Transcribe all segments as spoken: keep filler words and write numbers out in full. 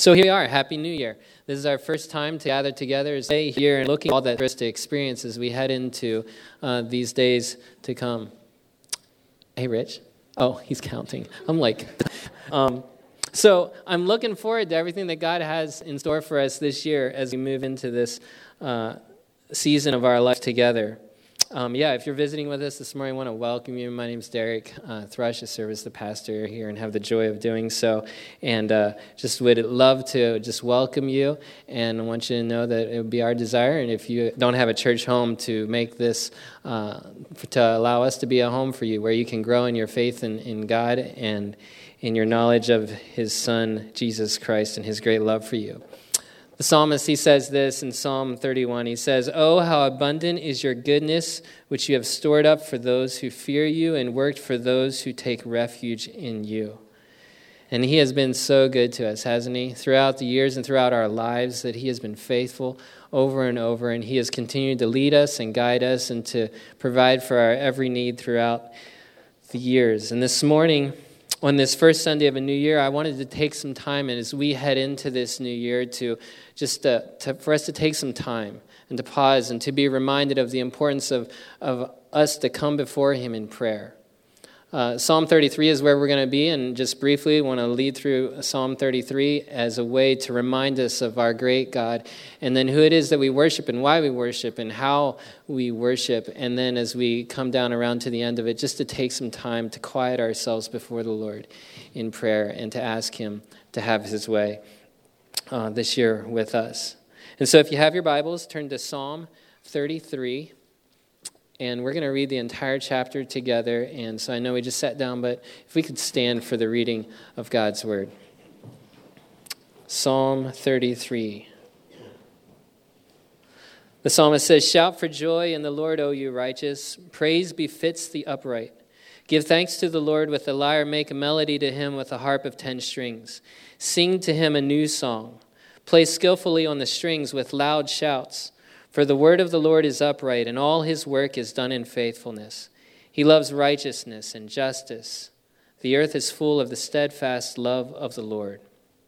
So here we are. Happy New Year. This is our first time to gather together as a here and looking at all that for us to experience as we head into uh, these days to come. Hey, Rich. Oh, he's counting. I'm like... um, so I'm looking forward to everything that God has in store for us this year as we move into this uh, season of our life together. Um, yeah, if you're visiting with us this morning, I want to welcome you. My name's Derek uh, Thrush. I serve as the pastor here and have the joy of doing so. And uh, just would love to just welcome you. And I want you to know that it would be our desire. And if you don't have a church home, to make this, uh, to allow us to be a home for you where you can grow in your faith in, in God and in your knowledge of His Son, Jesus Christ, and His great love for you. The psalmist, he says this in Psalm thirty-one. He says, "Oh, how abundant is your goodness, which you have stored up for those who fear you and worked for those who take refuge in you." And He has been so good to us, hasn't He? Throughout the years and throughout our lives, that He has been faithful over and over. And He has continued to lead us and guide us and to provide for our every need throughout the years. And this morning, on this first Sunday of a new year, I wanted to take some time, and as we head into this new year, to just uh, to, for us to take some time and to pause and to be reminded of the importance of, of us to come before Him in prayer. Uh, Psalm thirty-three is where we're going to be, and just briefly want to lead through Psalm thirty-three as a way to remind us of our great God, and then who it is that we worship and why we worship and how we worship, and then as we come down around to the end of it, just to take some time to quiet ourselves before the Lord in prayer and to ask Him to have His way uh, this year with us. And so if you have your Bibles, turn to Psalm thirty-three. And we're going to read the entire chapter together. And so I know we just sat down, but if we could stand for the reading of God's Word. Psalm thirty-three. The psalmist says, "Shout for joy in the Lord, O you righteous. Praise befits the upright. Give thanks to the Lord with the lyre. Make a melody to Him with a harp of ten strings. Sing to Him a new song. Play skillfully on the strings with loud shouts. For the word of the Lord is upright, and all His work is done in faithfulness. He loves righteousness and justice. The earth is full of the steadfast love of the Lord.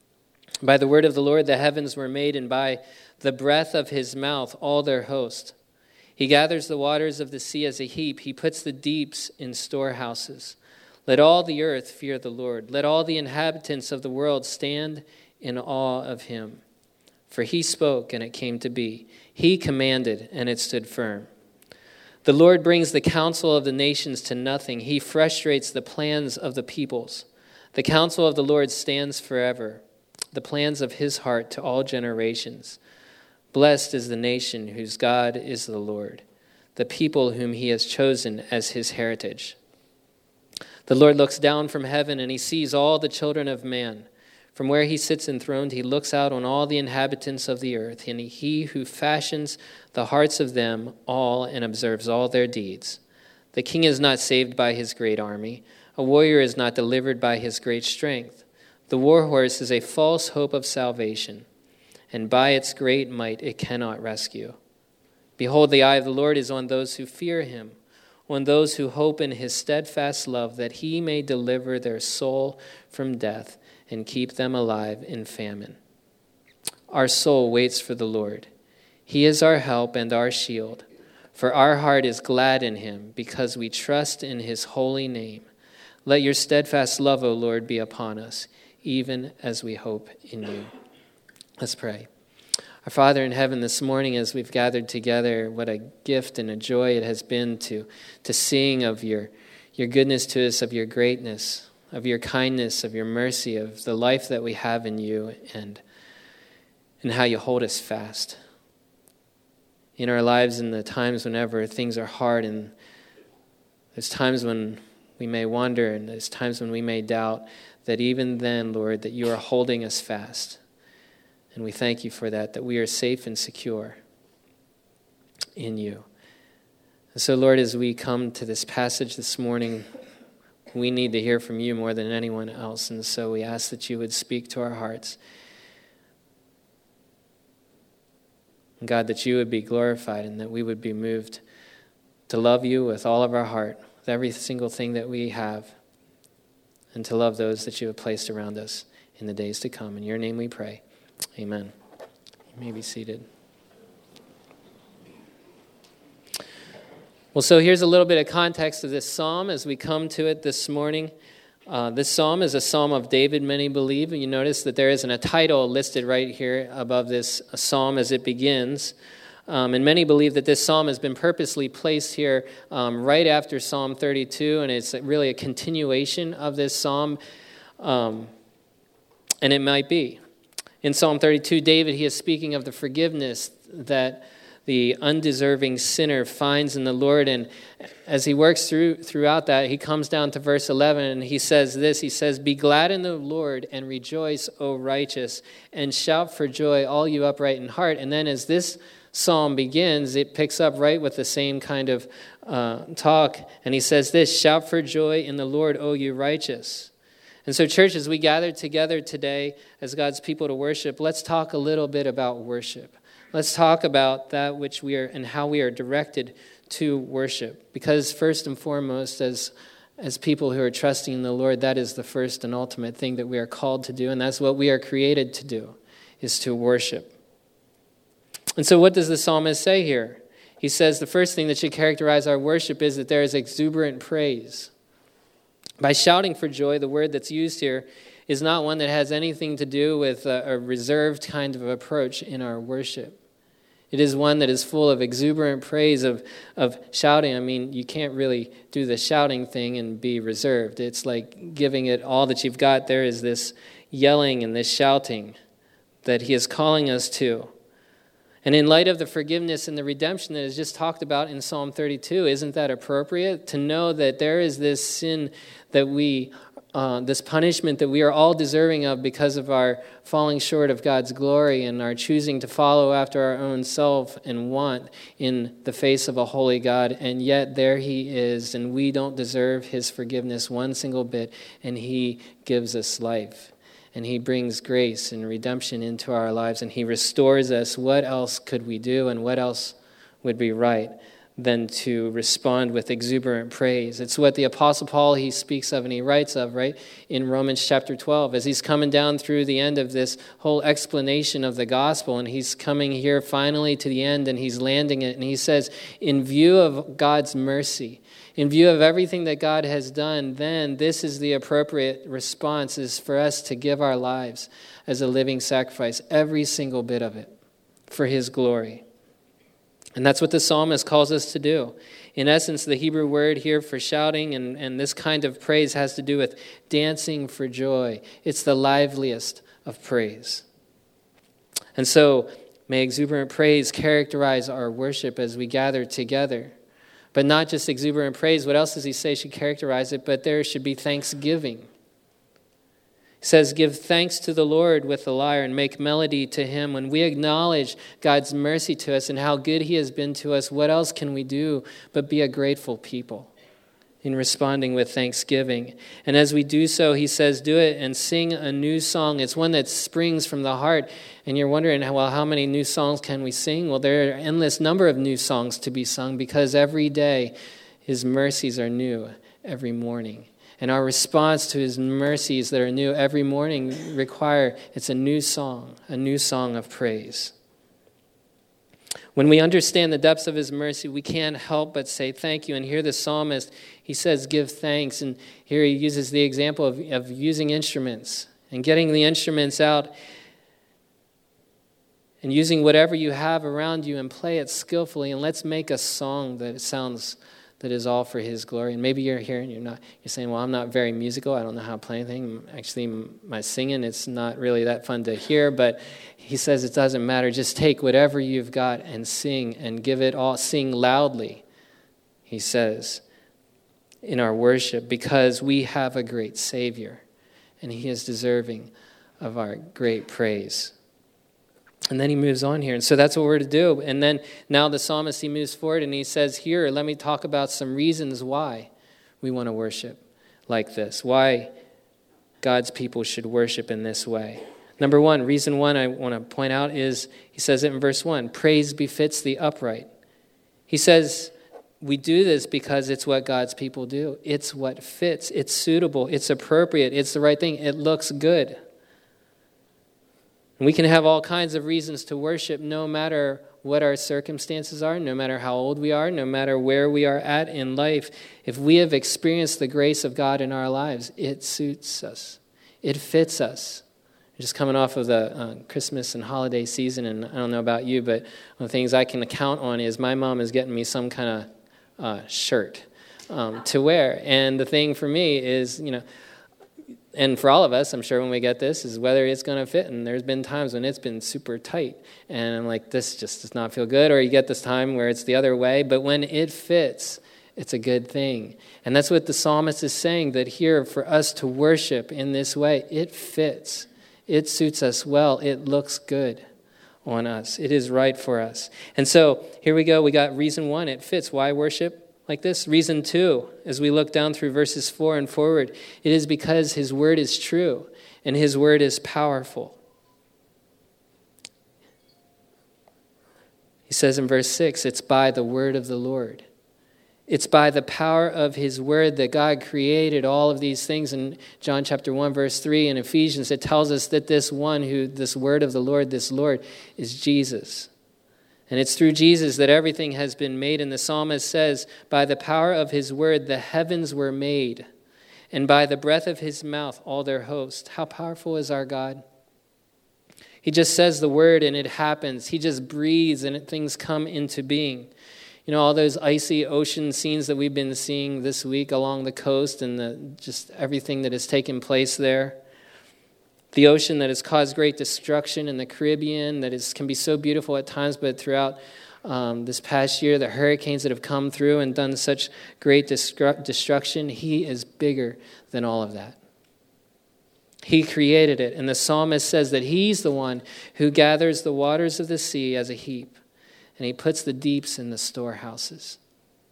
By the word of the Lord the heavens were made, and by the breath of His mouth all their host. He gathers the waters of the sea as a heap. He puts the deeps in storehouses. Let all the earth fear the Lord. Let all the inhabitants of the world stand in awe of Him. For He spoke, and it came to be. He commanded, and it stood firm. The Lord brings the counsel of the nations to nothing. He frustrates the plans of the peoples. The counsel of the Lord stands forever, the plans of His heart to all generations. Blessed is the nation whose God is the Lord, the people whom He has chosen as His heritage. The Lord looks down from heaven, and He sees all the children of man. From where He sits enthroned, He looks out on all the inhabitants of the earth, and He who fashions the hearts of them all and observes all their deeds. The king is not saved by his great army. A warrior is not delivered by his great strength. The war horse is a false hope of salvation, and by its great might it cannot rescue. Behold, the eye of the Lord is on those who fear Him, on those who hope in His steadfast love, that He may deliver their soul from death and keep them alive in famine. Our soul waits for the Lord. He is our help and our shield. For our heart is glad in Him, because we trust in His holy name. Let your steadfast love, O Lord, be upon us, even as we hope in you." Let's pray. Our Father in heaven, this morning as we've gathered together, what a gift and a joy it has been to, to sing of your, your goodness to us, of your greatness, of your kindness, of your mercy, of the life that we have in you, and, and how you hold us fast. In our lives, in the times whenever things are hard, and there's times when we may wonder, and there's times when we may doubt, that even then, Lord, that you are holding us fast. And we thank you for that, that we are safe and secure in you. And so, Lord, as we come to this passage this morning, we need to hear from you more than anyone else. And so we ask that you would speak to our hearts. And God, that you would be glorified and that we would be moved to love you with all of our heart, with every single thing that we have, and to love those that you have placed around us in the days to come. In your name we pray. Amen. You may be seated. Well, so here's a little bit of context of this psalm as we come to it this morning. Uh, this psalm is a psalm of David, many believe. And you notice that there isn't a title listed right here above this psalm as it begins. Um, and many believe that this psalm has been purposely placed here um, right after Psalm thirty-two, and it's really a continuation of this psalm. Um, and it might be. In Psalm thirty-two, David, he is speaking of the forgiveness that the undeserving sinner finds in the Lord. And as he works through throughout that, he comes down to verse eleven, and he says this. He says, "Be glad in the Lord and rejoice, O righteous, and shout for joy, all you upright in heart." And then as this psalm begins, it picks up right with the same kind of uh, talk. And he says this, "Shout for joy in the Lord, O you righteous." And so, church, as we gather together today as God's people to worship, let's talk a little bit about worship. Let's talk about that which we are and how we are directed to worship. Because first and foremost, as as people who are trusting in the Lord, that is the first and ultimate thing that we are called to do. And that's what we are created to do, is to worship. And so what does the psalmist say here? He says the first thing that should characterize our worship is that there is exuberant praise. By shouting for joy, the word that's used here is not one that has anything to do with a, a reserved kind of approach in our worship. It is one that is full of exuberant praise, of, of shouting. I mean, you can't really do the shouting thing and be reserved. It's like giving it all that you've got. There is this yelling and this shouting that he is calling us to. And in light of the forgiveness and the redemption that is just talked about in Psalm thirty-two, isn't that appropriate? To know that there is this sin that we Uh, this punishment that we are all deserving of because of our falling short of God's glory and our choosing to follow after our own self and want in the face of a holy God. And yet there he is, and we don't deserve his forgiveness one single bit, and he gives us life. And he brings grace and redemption into our lives, and he restores us. What else could we do, and what else would be right than to respond with exuberant praise? It's what the Apostle Paul, he speaks of and he writes of, right, in Romans chapter twelve, as he's coming down through the end of this whole explanation of the gospel, and he's coming here finally to the end, and he's landing it, and he says, in view of God's mercy, in view of everything that God has done, then this is the appropriate response, is for us to give our lives as a living sacrifice, every single bit of it, for his glory. And that's what the psalmist calls us to do. In essence, the Hebrew word here for shouting and, and this kind of praise has to do with dancing for joy. It's the liveliest of praise. And so, may exuberant praise characterize our worship as we gather together. But not just exuberant praise. What else does he say should characterize it? But there should be thanksgiving. He says, give thanks to the Lord with the lyre and make melody to him. When we acknowledge God's mercy to us and how good he has been to us, what else can we do but be a grateful people in responding with thanksgiving? And as we do so, he says, do it and sing a new song. It's one that springs from the heart. And you're wondering, well, how many new songs can we sing? Well, there are an endless number of new songs to be sung because every day his mercies are new every morning. And our response to his mercies that are new every morning require, it's a new song, a new song of praise. When we understand the depths of his mercy, we can't help but say thank you. And here the psalmist, he says, give thanks. And here he uses the example of, of using instruments and getting the instruments out and using whatever you have around you and play it skillfully. And let's make a song that sounds that is all for his glory. And maybe you're here and you're not, you're saying, well, I'm not very musical. I don't know how to play anything. Actually, my singing, it's not really that fun to hear. But he says it doesn't matter. Just take whatever you've got and sing and give it all. Sing loudly, he says, in our worship, because we have a great Savior and he is deserving of our great praise. And then he moves on here. And so that's what we're to do. And then now the psalmist, he moves forward and he says, here, let me talk about some reasons why we want to worship like this. Why God's people should worship in this way. Number one, reason one I want to point out is, he says it in verse one, praise befits the upright. He says, we do this because it's what God's people do. It's what fits. It's suitable. It's appropriate. It's the right thing. It looks good. And we can have all kinds of reasons to worship no matter what our circumstances are, no matter how old we are, no matter where we are at in life. If we have experienced the grace of God in our lives, it suits us. It fits us. Just coming off of the uh, Christmas and holiday season, and I don't know about you, but one of the things I can count on is my mom is getting me some kind of uh, shirt um, to wear. And the thing for me is, you know, and for all of us, I'm sure when we get this, is whether it's going to fit. And there's been times when it's been super tight, and I'm like, this just does not feel good. Or you get this time where it's the other way. But when it fits, it's a good thing. And that's what the psalmist is saying, that here for us to worship in this way, it fits. It suits us well. It looks good on us. It is right for us. And so here we go. We got reason one. It fits. Why worship like this? Reason two, as we look down through verses four and forward, it is because his word is true and his word is powerful. He says in verse six, it's by the word of the Lord. It's by the power of his word that God created all of these things. In John chapter one, verse three, in Ephesians, it tells us that this one who, this word of the Lord, this Lord, is Jesus. And it's through Jesus that everything has been made. And the psalmist says, by the power of his word, the heavens were made. And by the breath of his mouth, all their host. How powerful is our God? He just says the word and it happens. He just breathes and things come into being. You know, all those icy ocean scenes that we've been seeing this week along the coast and the, just everything that has taken place there. The ocean that has caused great destruction in the Caribbean that is can be so beautiful at times, but throughout um, this past year, the hurricanes that have come through and done such great destru- destruction, he is bigger than all of that. He created it, and the psalmist says that he's the one who gathers the waters of the sea as a heap. And he puts the deeps in the storehouses.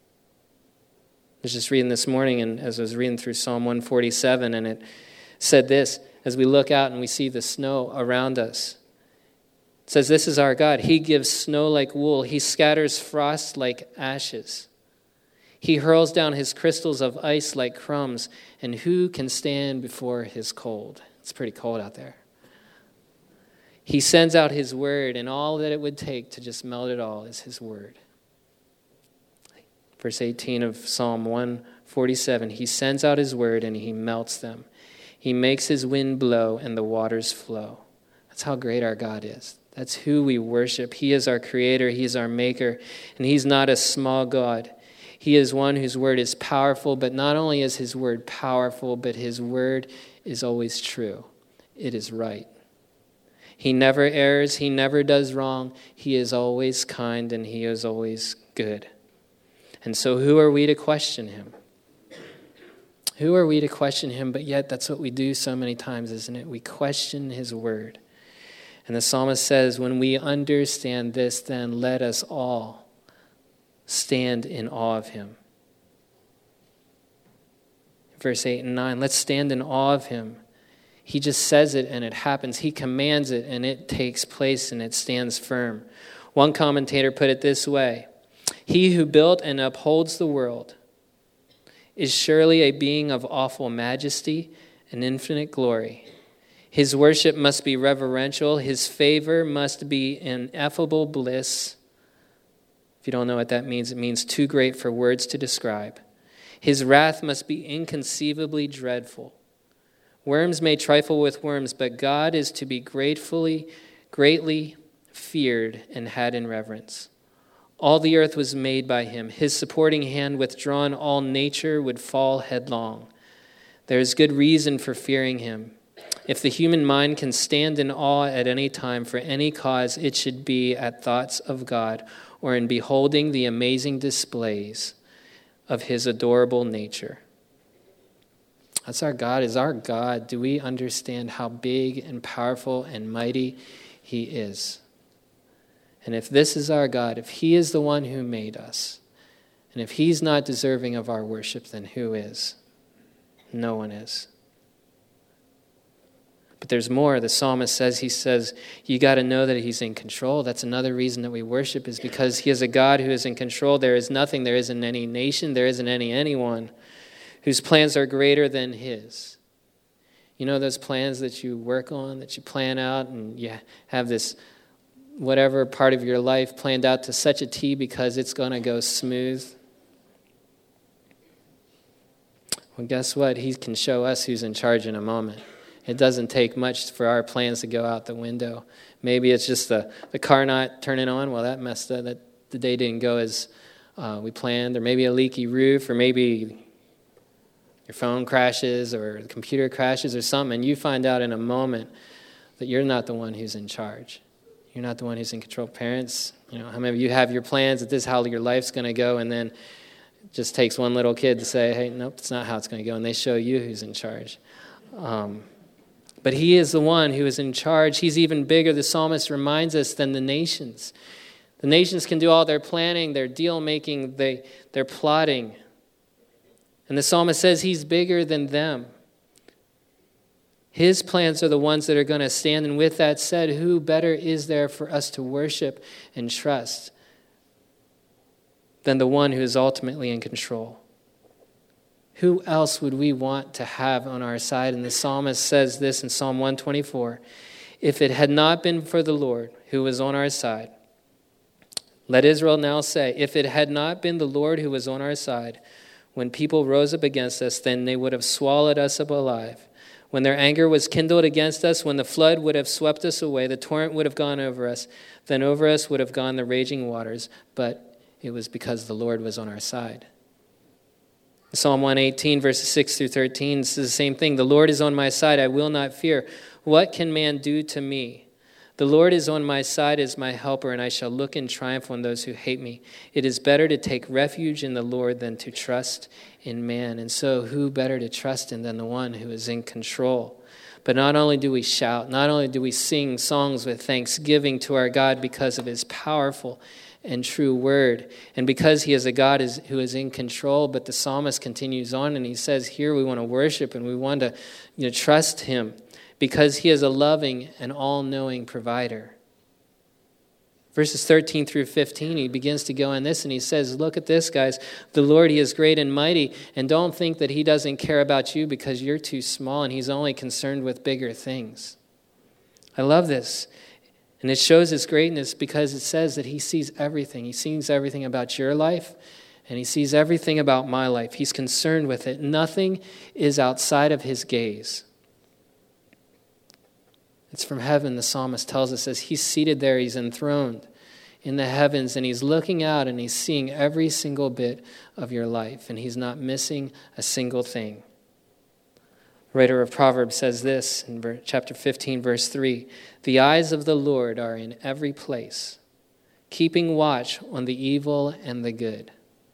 I was just reading this morning, and as I was reading through Psalm one forty-seven, and it said this, as we look out and we see the snow around us. It says, this is our God. He gives snow like wool. He scatters frost like ashes. He hurls down his crystals of ice like crumbs. And who can stand before his cold? It's pretty cold out there. He sends out his word, and all that it would take to just melt it all is his word. Verse eighteen of Psalm one forty-seven, he sends out his word and he melts them. He makes his wind blow and the waters flow. That's how great our God is. That's who we worship. He is our creator. He is our maker. And he's not a small God. He is one whose word is powerful, but not only is his word powerful, but his word is always true. It is right. He never errs. He never does wrong. He is always kind and he is always good. And so who are we to question him? Who are we to question him? But yet that's what we do so many times, isn't it? We question his word. And the psalmist says, when we understand this, then let us all stand in awe of him. Verse eight and nine, let's stand in awe of him. He just says it and it happens. He commands it and it takes place and it stands firm. One commentator put it this way: he who built and upholds the world is surely a being of awful majesty and infinite glory. His worship must be reverential. His favor must be ineffable bliss. If you don't know what that means, it means too great for words to describe. His wrath must be inconceivably dreadful. Worms may trifle with worms, but God is to be gratefully, greatly feared and had in reverence. All the earth was made by him. His supporting hand withdrawn, all nature would fall headlong. There is good reason for fearing him. If the human mind can stand in awe at any time for any cause, it should be at thoughts of God or in beholding the amazing displays of his adorable nature. That's our God. Is our God. Do we understand how big and powerful and mighty he is? And if this is our God, if he is the one who made us, and if he's not deserving of our worship, then who is? No one is. But there's more. The psalmist says, he says, you got to know that he's in control. That's another reason that we worship, is because he is a God who is in control. There is nothing, there isn't any nation, there isn't any anyone whose plans are greater than his. You know those plans that you work on, that you plan out, and you have this whatever part of your life planned out to such a T because it's going to go smooth? Well, guess what? He can show us who's in charge in a moment. It doesn't take much for our plans to go out the window. Maybe it's just the, the car not turning on. Well, that messed up. That the day didn't go as uh, we planned. Or maybe a leaky roof, or maybe your phone crashes or the computer crashes or something, and you find out in a moment that you're not the one who's in charge. You're not the one who's in control. Parents, you know, how many of you have your plans that this is how your life's going to go, and then it just takes one little kid to say, hey, nope, that's not how it's going to go, and they show you who's in charge. Um, but he is the one who is in charge. He's even bigger, the psalmist reminds us, than the nations. The nations can do all their planning, their deal-making, they, their plotting. And the psalmist says he's bigger than them. His plans are the ones that are going to stand. And with that said, who better is there for us to worship and trust than the one who is ultimately in control? Who else would we want to have on our side? And the psalmist says this in Psalm one twenty-four. If it had not been for the Lord who was on our side, let Israel now say, if it had not been the Lord who was on our side, when people rose up against us, then they would have swallowed us up alive. When their anger was kindled against us, when the flood would have swept us away, the torrent would have gone over us, then over us would have gone the raging waters. But it was because the Lord was on our side. Psalm one eighteen, verses six through thirteen, this is the same thing. The Lord is on my side, I will not fear. What can man do to me? The Lord is on my side as my helper, and I shall look in triumph on those who hate me. It is better to take refuge in the Lord than to trust in man. And so who better to trust in than the one who is in control? But not only do we shout, not only do we sing songs with thanksgiving to our God because of his powerful and true word, and because he is a God who is in control, but the psalmist continues on and he says, here we want to worship and we want to you know, trust him, because he is a loving and all-knowing provider. Verses thirteen through fifteen, he begins to go on this, and he says, look at this, guys. The Lord, he is great and mighty, and don't think that he doesn't care about you because you're too small, and he's only concerned with bigger things. I love this. And it shows his greatness because it says that he sees everything. He sees everything about your life, and he sees everything about my life. He's concerned with it. Nothing is outside of his gaze. It's from heaven, the psalmist tells us, as he's seated there, he's enthroned in the heavens, and he's looking out and he's seeing every single bit of your life, and he's not missing a single thing. The writer of Proverbs says this in chapter fifteen, verse three, the eyes of the Lord are in every place, keeping watch on the evil and the good.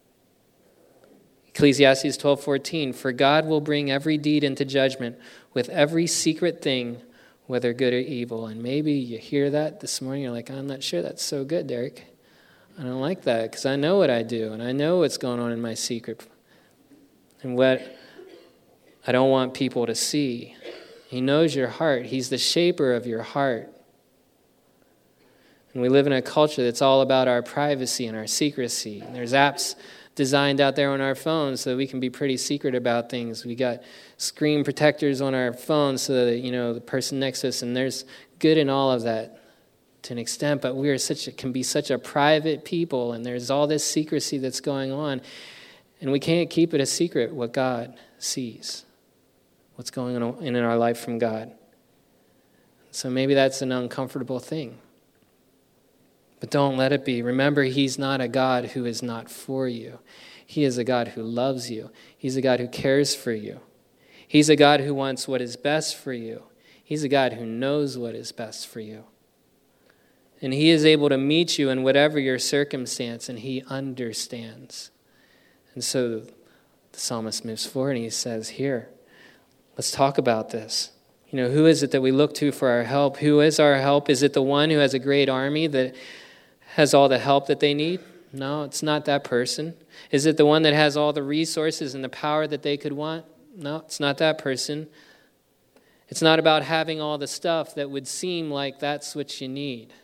Ecclesiastes twelve fourteen, for God will bring every deed into judgment with every secret thing, whether good or evil. And maybe you hear that this morning, you're like, I'm not sure that's so good, Derek. I don't like that because I know what I do and I know what's going on in my secret and what I don't want people to see. He knows your heart. He's the shaper of your heart. And we live in a culture that's all about our privacy and our secrecy. And there's apps designed out there on our phones so that we can be pretty secret about things. We got screen protectors on our phones so that, you know, the person next to us, and there's good in all of that to an extent, but we are such a, can be such a private people, and there's all this secrecy that's going on, and we can't keep it a secret what God sees, what's going on in our life from God. So maybe that's an uncomfortable thing. But don't let it be. Remember, he's not a God who is not for you. He is a God who loves you. He's a God who cares for you. He's a God who wants what is best for you. He's a God who knows what is best for you. And he is able to meet you in whatever your circumstance, and he understands. And so the psalmist moves forward and he says, here, let's talk about this. You know, who is it that we look to for our help? Who is our help? Is it the one who has a great army that has all the help that they need? No, it's not that person. Is it the one that has all the resources and the power that they could want? No, it's not that person. It's not about having all the stuff that would seem like that's what you need.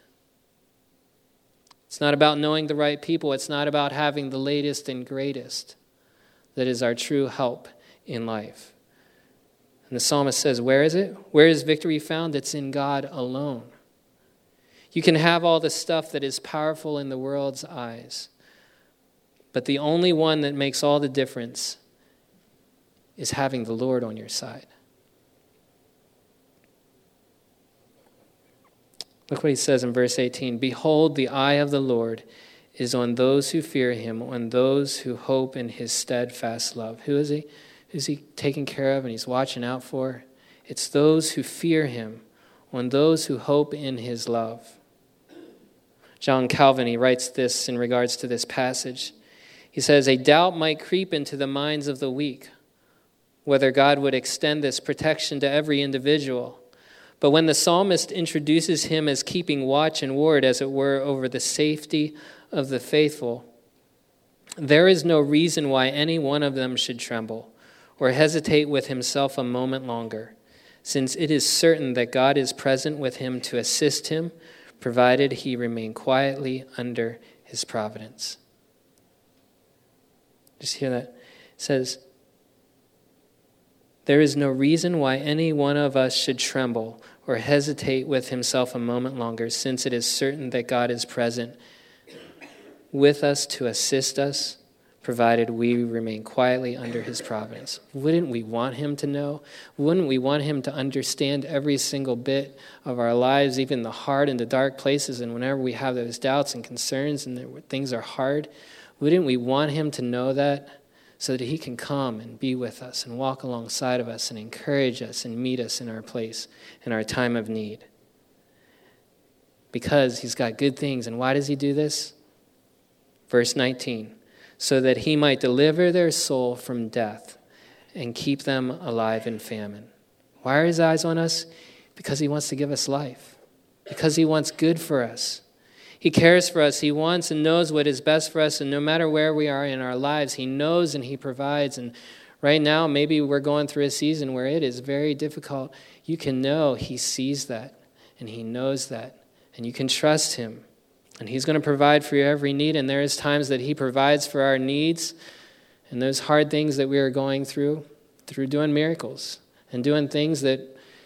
It's not about knowing the right people. It's not about having the latest and greatest that is our true help in life. And the psalmist says, where is it? Where is victory found? It's in God alone. You can have all the stuff that is powerful in the world's eyes, but the only one that makes all the difference is having the Lord on your side. Look what he says in verse eighteen. Behold, the eye of the Lord is on those who fear him, on those who hope in his steadfast love. Who is he? Who's he taking care of and he's watching out for? It's those who fear him, on those who hope in his love. John Calvin, he writes this in regards to this passage. He says, a doubt might creep into the minds of the weak, whether God would extend this protection to every individual. But when the psalmist introduces him as keeping watch and ward, as it were, over the safety of the faithful, there is no reason why any one of them should tremble or hesitate with himself a moment longer, since it is certain that God is present with him to assist him, provided he remain quietly under his providence. Just hear that? It says, there is no reason why any one of us should tremble or hesitate with himself a moment longer, since it is certain that God is present with us to assist us, provided we remain quietly under his providence. Wouldn't we want him to know? Wouldn't we want him to understand every single bit of our lives, even the hard and the dark places, and whenever we have those doubts and concerns and things are hard? Wouldn't we want him to know that so that he can come and be with us and walk alongside of us and encourage us and meet us in our place, in our time of need? Because he's got good things. And why does he do this? Verse nineteen, so that he might deliver their soul from death and keep them alive in famine. Why are his eyes on us? Because he wants to give us life. Because he wants good for us. He cares for us. He wants and knows what is best for us. And no matter where we are in our lives, he knows and he provides. And right now, maybe we're going through a season where it is very difficult. You can know he sees that and he knows that. And you can trust him. And he's going to provide for your every need. And there is times that he provides for our needs and those hard things that we are going through, through doing miracles and doing things that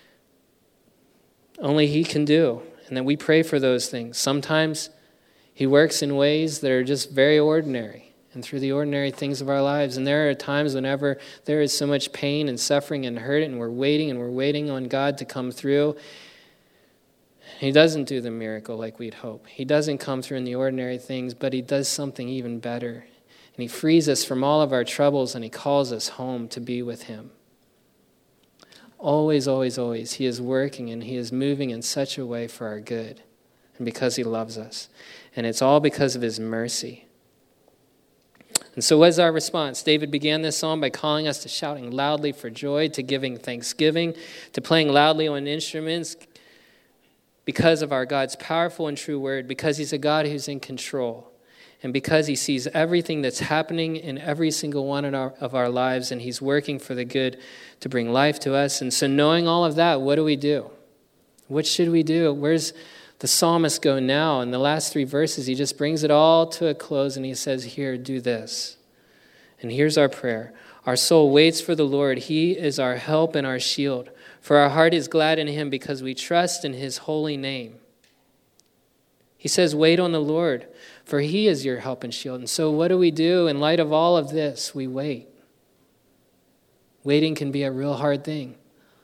only he can do. And that we pray for those things. Sometimes he works in ways that are just very ordinary and through the ordinary things of our lives. And there are times whenever there is so much pain and suffering and hurt and we're waiting and we're waiting on God to come through. He doesn't do the miracle like we'd hope. He doesn't come through in the ordinary things, but he does something even better. And he frees us from all of our troubles and he calls us home to be with him. Always, always, always, he is working and he is moving in such a way for our good and because he loves us. And it's all because of his mercy. And so what is our response? David began this psalm by calling us to shouting loudly for joy, to giving thanksgiving, to playing loudly on instruments because of our God's powerful and true word, because he's a God who's in control. And because he sees everything that's happening in every single one of our, of our lives, and he's working for the good to bring life to us. And so knowing all of that, what do we do? What should we do? Where's the psalmist go now? In the last three verses, he just brings it all to a close, and he says, here, do this. And here's our prayer. Our soul waits for the Lord. He is our help and our shield. For our heart is glad in him because we trust in his holy name. He says, wait on the Lord, for he is your help and shield. And so what do we do in light of all of this? We wait. Waiting can be a real hard thing.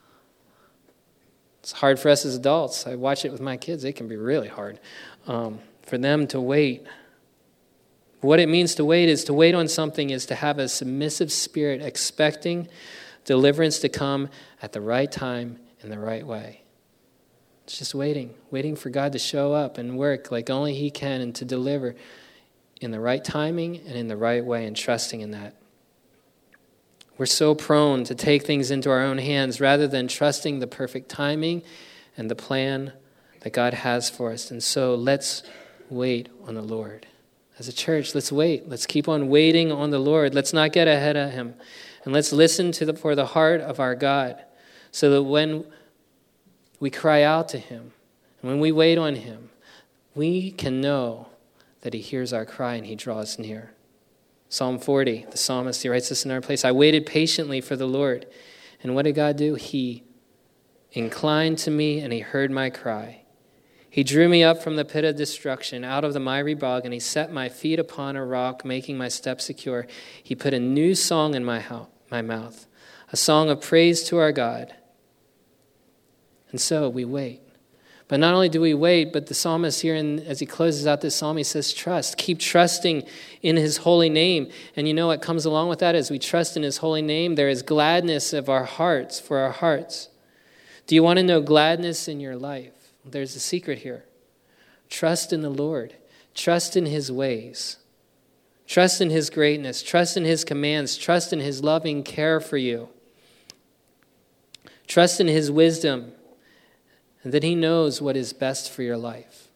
It's hard for us as adults. I watch it with my kids. It can be really hard um, for them to wait. What it means to wait is to wait on something is to have a submissive spirit expecting deliverance to come at the right time in the right way. It's just waiting, waiting for God to show up and work like only he can and to deliver in the right timing and in the right way, and trusting in that. We're so prone to take things into our own hands rather than trusting the perfect timing and the plan that God has for us. And so let's wait on the Lord. As a church, let's wait. Let's keep on waiting on the Lord. Let's not get ahead of him. And let's listen to the, for the heart of our God, so that when we cry out to him, and when we wait on him, we can know that he hears our cry and he draws near. Psalm forty, the psalmist, he writes this in our place. I waited patiently for the Lord, And what did God do? He inclined to me and he heard my cry. He drew me up from the pit of destruction, out of the miry bog, and he set my feet upon a rock, making my steps secure. He put a new song in my, ho- my mouth, a song of praise to our God. And so we wait. But not only do we wait, but the psalmist here, in, as he closes out this psalm, he says, trust. Keep trusting in his holy name. And you know what comes along with that? As we trust in his holy name, there is gladness of our hearts, for our hearts. Do you want to know gladness in your life? There's a secret here. Trust in the Lord. Trust in his ways. Trust in his greatness. Trust in his commands. Trust in his loving care for you. Trust in his wisdom, and that he knows what is best for your life.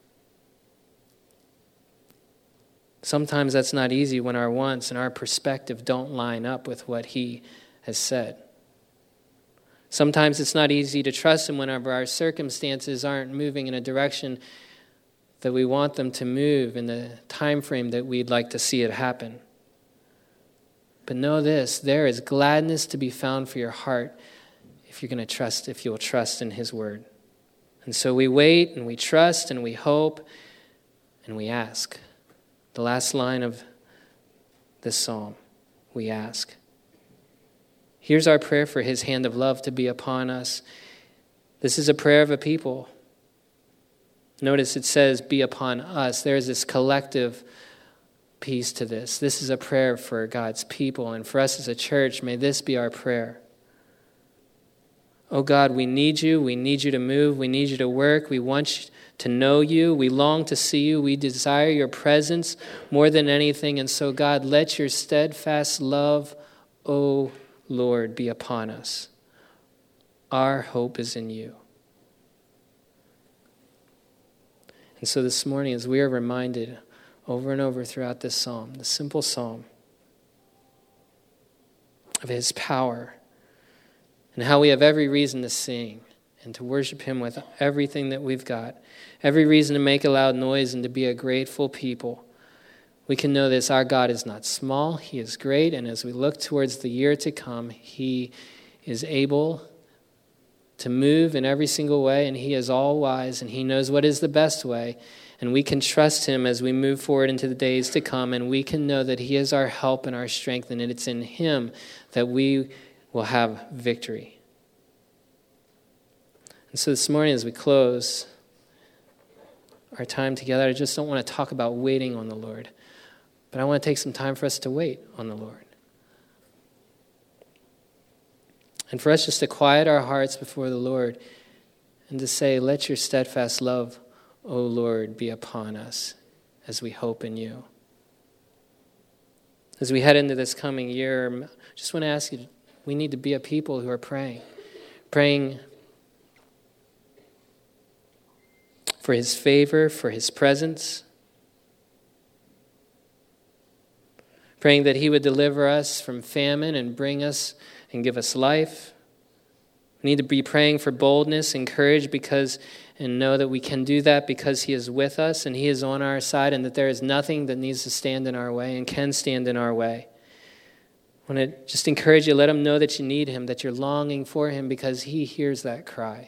Sometimes that's not easy when our wants and our perspective don't line up with what he has said. Sometimes it's not easy to trust him whenever our circumstances aren't moving in a direction that we want them to move in the time frame that we'd like to see it happen. But know this, there is gladness to be found for your heart if you're going to trust, if you'll trust in his word. And so we wait and we trust and we hope and we ask. The last line of this psalm, we ask. Here's our prayer for his hand of love to be upon us. This is a prayer of a people. Notice it says, be upon us. There's this collective piece to this. This is a prayer for God's people. And for us as a church, may this be our prayer. Oh God, we need you. We need you to move. We need you to work. We want to know you. We long to see you. We desire your presence more than anything. And so, God, let your steadfast love, oh Lord, be upon us. Our hope is in you. And so this morning, as we are reminded over and over throughout this psalm, the simple psalm of his power, and how we have every reason to sing and to worship him with everything that we've got, every reason to make a loud noise and to be a grateful people, we can know this, our God is not small, he is great, and as we look towards the year to come, he is able to move in every single way, and he is all wise, and he knows what is the best way, and we can trust him as we move forward into the days to come, and we can know that he is our help and our strength, and it's in him that we will have victory. And so this morning as we close our time together, I just don't want to talk about waiting on the Lord, but I want to take some time for us to wait on the Lord. And for us just to quiet our hearts before the Lord and to say, let your steadfast love, O Lord, be upon us as we hope in you. As we head into this coming year, I just want to ask you, we need to be a people who are praying. Praying for his favor, for his presence. Praying that he would deliver us from famine and bring us and give us life. We need to be praying for boldness and courage because and know that we can do that because he is with us and he is on our side and that there is nothing that needs to stand in our way and can stand in our way. I want to just encourage you, let him know that you need him, that you're longing for him because he hears that cry.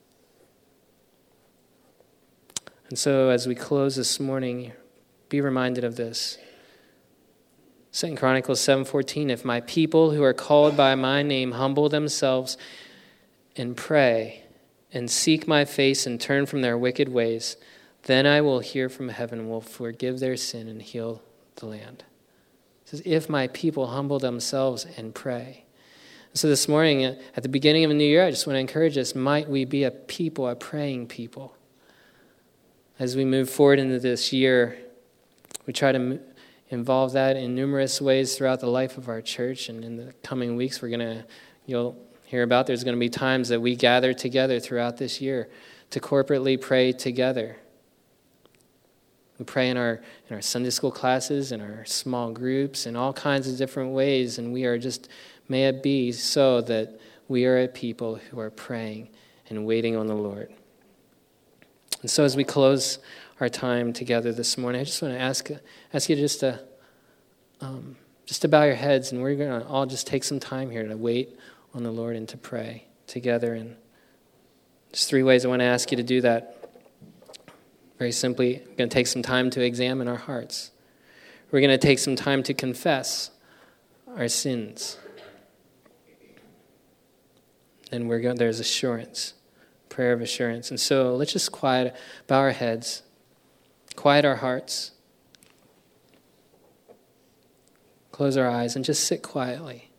And so as we close this morning, be reminded of this. Second Chronicles seven fourteen, if my people who are called by my name humble themselves and pray and seek my face and turn from their wicked ways, then I will hear from heaven and will forgive their sin and heal the land. It says, if my people humble themselves and pray. So this morning, at the beginning of a new year, I just want to encourage us, might we be a people, a praying people. As we move forward into this year, we try to involve that in numerous ways throughout the life of our church. And in the coming weeks, we're going to, you'll hear about, there's going to be times that we gather together throughout this year to corporately pray together. We pray in our in our Sunday school classes, in our small groups, in all kinds of different ways, and we are just, may it be so that we are a people who are praying and waiting on the Lord. And so as we close our time together this morning, I just want to ask ask you just to um, just to bow your heads, and we're going to all just take some time here to wait on the Lord and to pray together. And there's three ways I want to ask you to do that. Very simply, we're going to take some time to examine our hearts. We're going to take some time to confess our sins. And we're going, there's assurance, prayer of assurance. And so let's just quiet, bow our heads, quiet our hearts, close our eyes, and just sit quietly.